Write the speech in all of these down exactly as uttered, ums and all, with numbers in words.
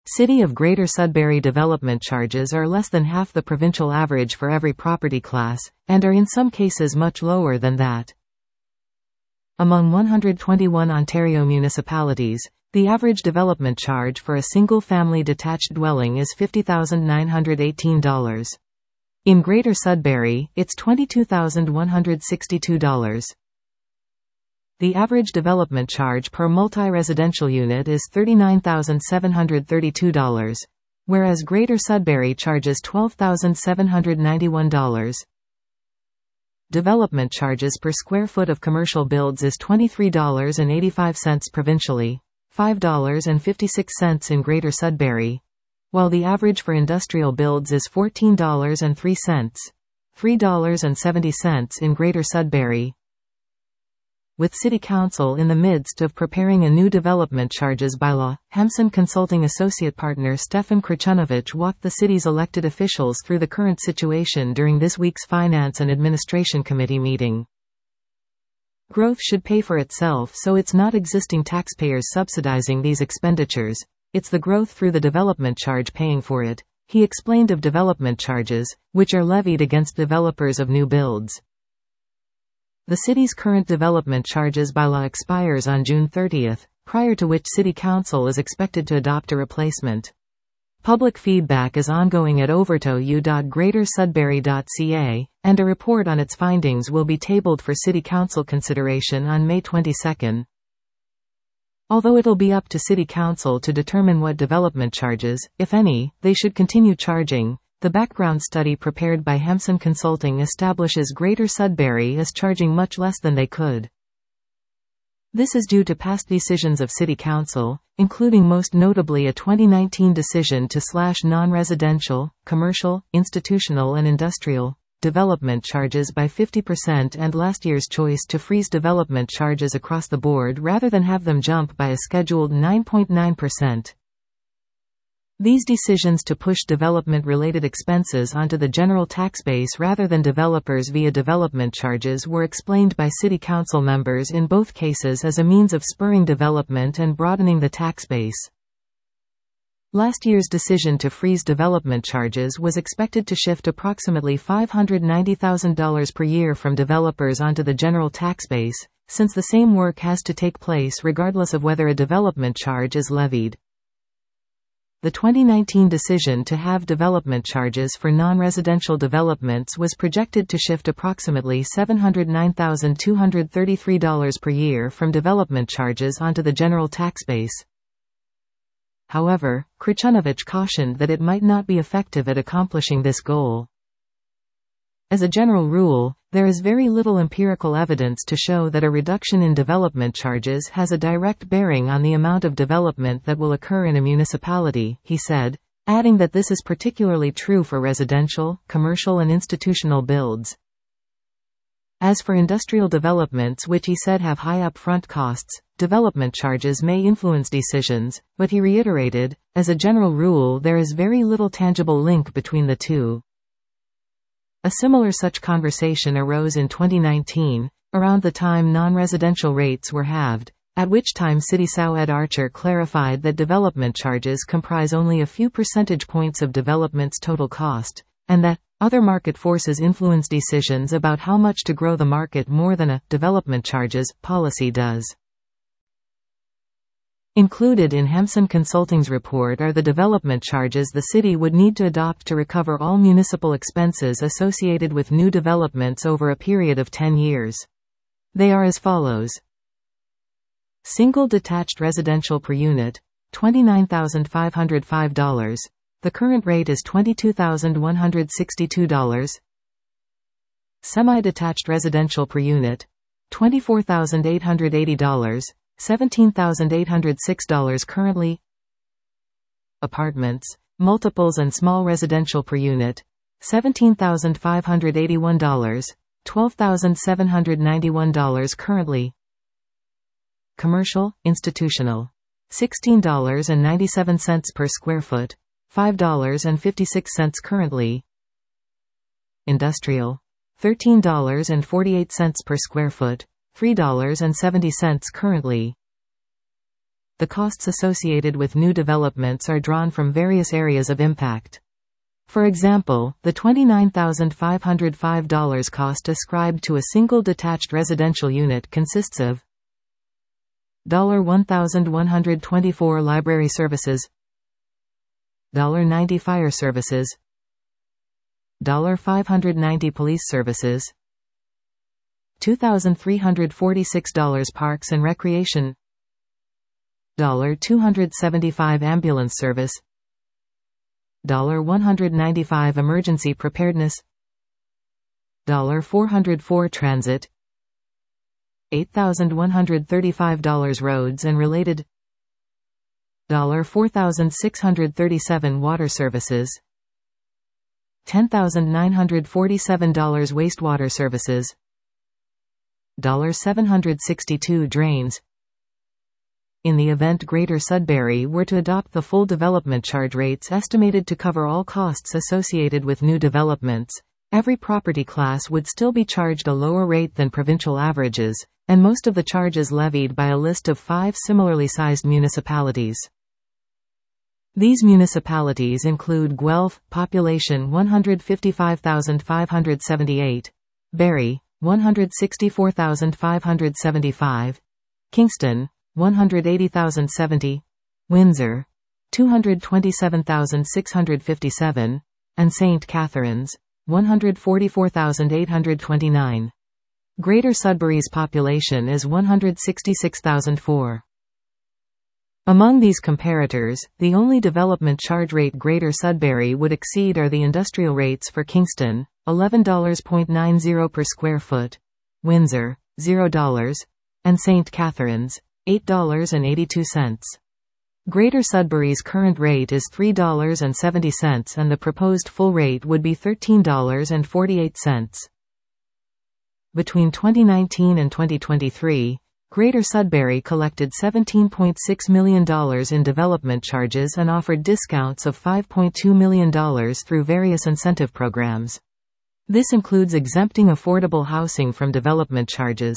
City of Greater Sudbury development charges are less than half the provincial average for every property class, and are in some cases much lower than that. Among one hundred twenty-one Ontario municipalities, the average development charge for a single-family detached dwelling is fifty thousand nine hundred eighteen dollars. In Greater Sudbury, it's twenty-two thousand one hundred sixty-two dollars. The average development charge per multi-residential unit is thirty-nine thousand seven hundred thirty-two dollars, whereas Greater Sudbury charges twelve thousand seven hundred ninety-one dollars. Development charges per square foot of commercial builds is twenty-three dollars and eighty-five cents provincially, five dollars and fifty-six cents in Greater Sudbury, while the average for industrial builds is fourteen dollars and three cents, three dollars and seventy cents in Greater Sudbury. With City Council in the midst of preparing a new development charges bylaw, Hampson Consulting Associate Partner Stefan Krchunovich walked the city's elected officials through the current situation during this week's Finance and Administration Committee meeting. Growth should pay for itself, so it's not existing taxpayers subsidizing these expenditures, it's the growth through the development charge paying for it, he explained of development charges, which are levied against developers of new builds. The city's current development charges bylaw expires on June thirtieth, prior to which City Council is expected to adopt a replacement. Public feedback is ongoing at overtou dot greater sudbury dot c a, and a report on its findings will be tabled for City Council consideration on May twenty-second. Although it'll be up to City Council to determine what development charges, if any, they should continue charging, the background study prepared by Hampson Consulting establishes Greater Sudbury as charging much less than they could. This is due to past decisions of City Council, including most notably a twenty nineteen decision to slash non-residential, commercial, institutional and industrial development charges by fifty percent and last year's choice to freeze development charges across the board rather than have them jump by a scheduled nine point nine percent. These decisions to push development-related expenses onto the general tax base rather than developers via development charges were explained by City Council members in both cases as a means of spurring development and broadening the tax base. Last year's decision to freeze development charges was expected to shift approximately five hundred ninety thousand dollars per year from developers onto the general tax base, since the same work has to take place regardless of whether a development charge is levied. The twenty nineteen decision to have development charges for non-residential developments was projected to shift approximately seven hundred nine thousand two hundred thirty-three dollars per year from development charges onto the general tax base. However, Krchunovich cautioned that it might not be effective at accomplishing this goal. As a general rule, there is very little empirical evidence to show that a reduction in development charges has a direct bearing on the amount of development that will occur in a municipality, he said, adding that this is particularly true for residential, commercial and institutional builds. As for industrial developments, which he said have high upfront costs, development charges may influence decisions, but he reiterated, as a general rule there is very little tangible link between the two. A similar such conversation arose in twenty nineteen, around the time non-residential rates were halved, at which time City Secretary Ed Archer clarified that development charges comprise only a few percentage points of development's total cost, and that other market forces influence decisions about how much to grow the market more than a development charges policy does. Included in Hampson Consulting's report are the development charges the city would need to adopt to recover all municipal expenses associated with new developments over a period of ten years. They are as follows. Single detached residential per unit, twenty-nine thousand five hundred five dollars. The current rate is twenty-two thousand one hundred sixty-two dollars. Semi-detached residential per unit, twenty-four thousand eight hundred eighty dollars. seventeen thousand eight hundred six dollars currently. Apartments, multiples and small residential per unit, seventeen thousand five hundred eighty-one dollars, twelve thousand seven hundred ninety-one dollars currently. Commercial, institutional, sixteen dollars and ninety-seven cents per square foot, five dollars and fifty-six cents currently. Industrial, thirteen dollars and forty-eight cents per square foot, three dollars and seventy cents currently. the costs associated with new developments are drawn from various areas of impact. For example, the twenty-nine thousand five hundred five dollars cost ascribed to a single detached residential unit consists of one thousand one hundred twenty-four dollars library services, ninety dollars fire services, five hundred ninety dollars police services, two thousand three hundred forty-six dollars parks and recreation, two hundred seventy-five dollars ambulance service, one hundred ninety-five dollars emergency preparedness, four hundred four dollars transit, eight thousand one hundred thirty-five dollars roads and related, four thousand six hundred thirty-seven dollars water services, ten thousand nine hundred forty-seven dollars wastewater services, seven hundred sixty-two dollars drains. In the event Greater Sudbury were to adopt the full development charge rates estimated to cover all costs associated with new developments, every property class would still be charged a lower rate than provincial averages, and most of the charges levied by a list of five similarly sized municipalities. These municipalities include Guelph, population one hundred fifty-five thousand five hundred seventy-eight, Barrie, one hundred sixty-four thousand five hundred seventy-five, Kingston, one hundred eighty thousand seventy, Windsor, two hundred twenty-seven thousand six hundred fifty-seven, and Saint Catharines, one hundred forty-four thousand eight hundred twenty-nine. Greater Sudbury's population is one hundred sixty-six thousand four. Among these comparators, the only development charge rate Greater Sudbury would exceed are the industrial rates for Kingston, eleven dollars and ninety cents per square foot, Windsor, zero dollars, and Saint Catharines, eight dollars and eighty-two cents. Greater Sudbury's current rate is three dollars and seventy cents and the proposed full rate would be thirteen dollars and forty-eight cents. Between twenty nineteen and twenty twenty-three, Greater Sudbury collected seventeen point six million dollars in development charges and offered discounts of five point two million dollars through various incentive programs. This includes exempting affordable housing from development charges.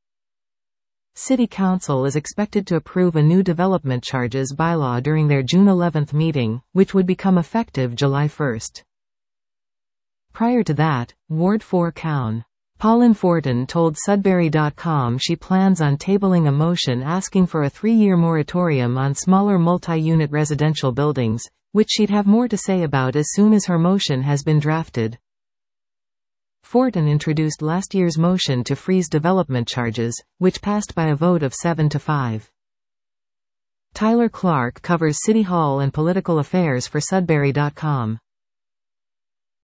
City Council is expected to approve a new development charges bylaw during their June eleventh meeting, which would become effective July first. Prior to that, Ward four Coun. Pauline Fortin told Sudbury dot com she plans on tabling a motion asking for a three-year moratorium on smaller multi-unit residential buildings, which she'd have more to say about as soon as her motion has been drafted. Fortin introduced last year's motion to freeze development charges, which passed by a vote of seven to five. Tyler Clark covers City Hall and political affairs for Sudbury dot com.